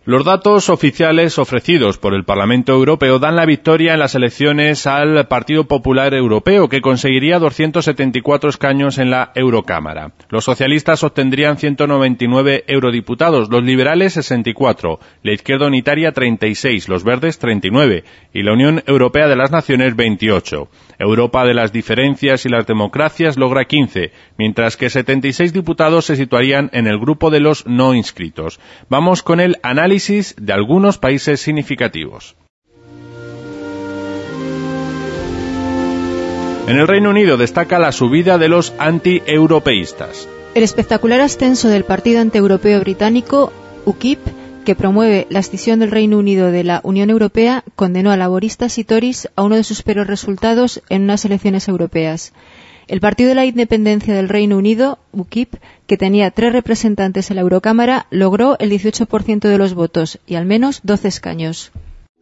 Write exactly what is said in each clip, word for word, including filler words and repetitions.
Los datos oficiales ofrecidos por el Parlamento Europeo dan la victoria en las elecciones al Partido Popular Europeo, que conseguiría doscientos setenta y cuatro escaños en la Eurocámara. Los socialistas obtendrían ciento noventa y nueve eurodiputados, los liberales sesenta y cuatro, la Izquierda Unitaria treinta y seis, los verdes treinta y nueve y la Unión Europea de las Naciones veintiocho. Europa de las diferencias y las democracias logra quince, mientras que setenta y seis diputados se situarían en el grupo de los no inscritos. Vamos con el análisis de algunos países significativos. En el Reino Unido destaca la subida de los anti-europeístas. El espectacular ascenso del partido antieuropeo británico, U K I P, que promueve la escisión del Reino Unido de la Unión Europea, condenó a laboristas y tories a uno de sus peores resultados en unas elecciones europeas. El Partido de la Independencia del Reino Unido, U K I P, que tenía tres representantes en la Eurocámara, logró el dieciocho por ciento de los votos y al menos doce escaños.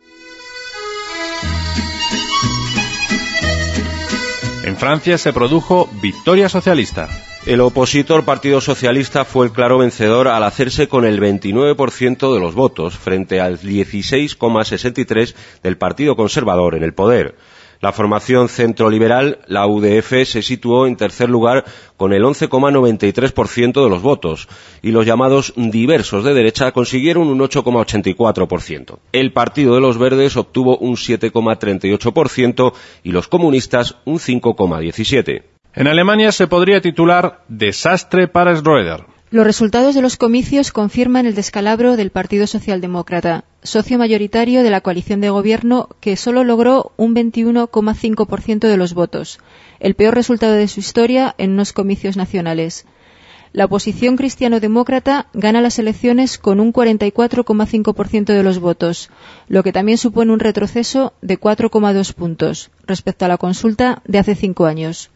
En Francia se produjo victoria socialista. El opositor Partido Socialista fue el claro vencedor al hacerse con el veintinueve por ciento de los votos frente al dieciséis coma sesenta y tres por ciento del Partido Conservador en el poder. La formación centroliberal, la U D F, se situó en tercer lugar con el once coma noventa y tres por ciento de los votos y los llamados diversos de derecha consiguieron un ocho coma ochenta y cuatro por ciento. El Partido de los Verdes obtuvo un siete coma treinta y ocho por ciento y los comunistas un cinco coma diecisiete por ciento. En Alemania se podría titular Desastre para Schröder. Los resultados de los comicios confirman el descalabro del Partido Socialdemócrata, socio mayoritario de la coalición de gobierno, que solo logró un veintiuno coma cinco por ciento de los votos, el peor resultado de su historia en unos comicios nacionales. La oposición cristiano-demócrata gana las elecciones con un cuarenta y cuatro coma cinco por ciento de los votos, lo que también supone un retroceso de cuatro coma dos puntos respecto a la consulta de hace cinco años.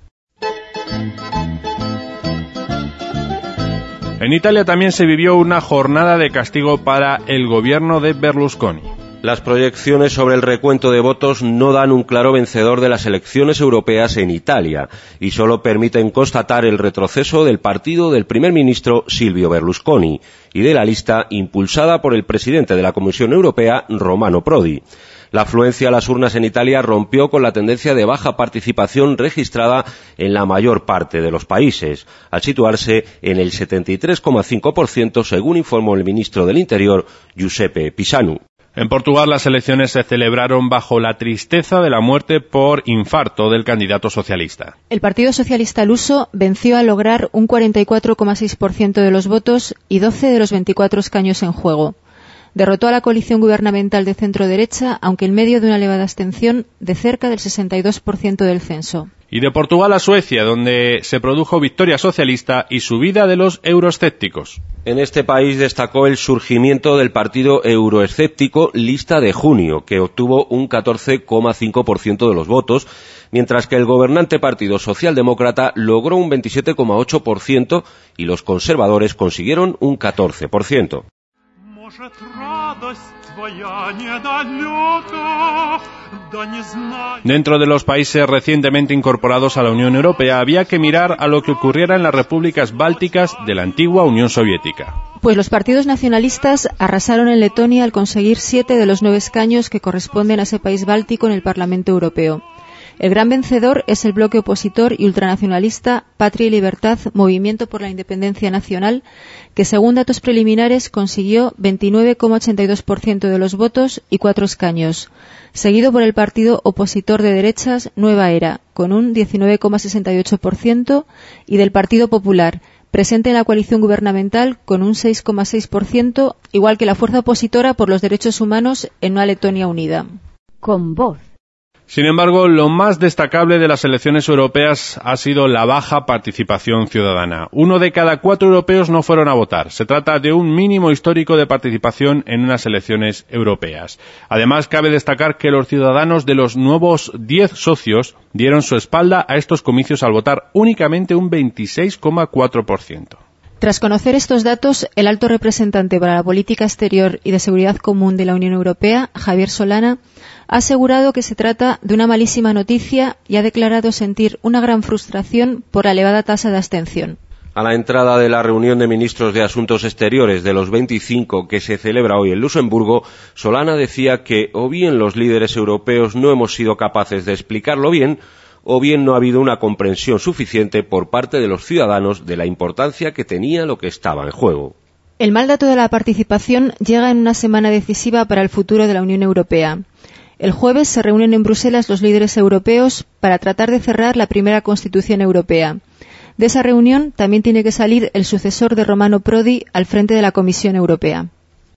En Italia también se vivió una jornada de castigo para el gobierno de Berlusconi. Las proyecciones sobre el recuento de votos no dan un claro vencedor de las elecciones europeas en Italia y solo permiten constatar el retroceso del partido del primer ministro Silvio Berlusconi y de la lista impulsada por el presidente de la Comisión Europea, Romano Prodi. La afluencia a las urnas en Italia rompió con la tendencia de baja participación registrada en la mayor parte de los países, al situarse en el setenta y tres coma cinco por ciento, según informó el ministro del Interior, Giuseppe Pisanu. En Portugal las elecciones se celebraron bajo la tristeza de la muerte por infarto del candidato socialista. El Partido Socialista luso venció al lograr un cuarenta y cuatro coma seis por ciento de los votos y doce de los veinticuatro escaños en juego. Derrotó a la coalición gubernamental de centro-derecha, aunque en medio de una elevada abstención de cerca del sesenta y dos por ciento del censo. Y de Portugal a Suecia, donde se produjo victoria socialista y subida de los euroescépticos. En este país destacó el surgimiento del partido euroescéptico Lista de Junio, que obtuvo un catorce coma cinco por ciento de los votos, mientras que el gobernante Partido Socialdemócrata logró un veintisiete coma ocho por ciento y los conservadores consiguieron un catorce por ciento. Dentro de los países recientemente incorporados a la Unión Europea había que mirar a lo que ocurriera en las repúblicas bálticas de la antigua Unión Soviética. Pues los partidos nacionalistas arrasaron en Letonia al conseguir siete de los nueve escaños que corresponden a ese país báltico en el Parlamento Europeo. El gran vencedor es el bloque opositor y ultranacionalista Patria y Libertad, Movimiento por la Independencia Nacional, que según datos preliminares consiguió veintinueve coma ochenta y dos por ciento de los votos y cuatro escaños, seguido por el partido opositor de derechas Nueva Era, con un diecinueve coma sesenta y ocho por ciento, y del Partido Popular, presente en la coalición gubernamental con un seis coma seis por ciento, igual que la fuerza opositora por los derechos humanos en una Letonia unida. Con voz. Sin embargo, lo más destacable de las elecciones europeas ha sido la baja participación ciudadana. Uno de cada cuatro europeos no fueron a votar. Se trata de un mínimo histórico de participación en unas elecciones europeas. Además, cabe destacar que los ciudadanos de los nuevos diez socios dieron su espalda a estos comicios al votar únicamente un veintiséis coma cuatro por ciento. Tras conocer estos datos, el alto representante para la política exterior y de seguridad común de la Unión Europea, Javier Solana, ha asegurado que se trata de una malísima noticia y ha declarado sentir una gran frustración por la elevada tasa de abstención. A la entrada de la reunión de ministros de Asuntos Exteriores de los veinticinco que se celebra hoy en Luxemburgo, Solana decía que o bien los líderes europeos no hemos sido capaces de explicarlo bien, o bien no ha habido una comprensión suficiente por parte de los ciudadanos de la importancia que tenía lo que estaba en juego. El mal dato de la participación llega en una semana decisiva para el futuro de la Unión Europea. El jueves se reúnen en Bruselas los líderes europeos para tratar de cerrar la primera Constitución europea. De esa reunión también tiene que salir el sucesor de Romano Prodi al frente de la Comisión Europea.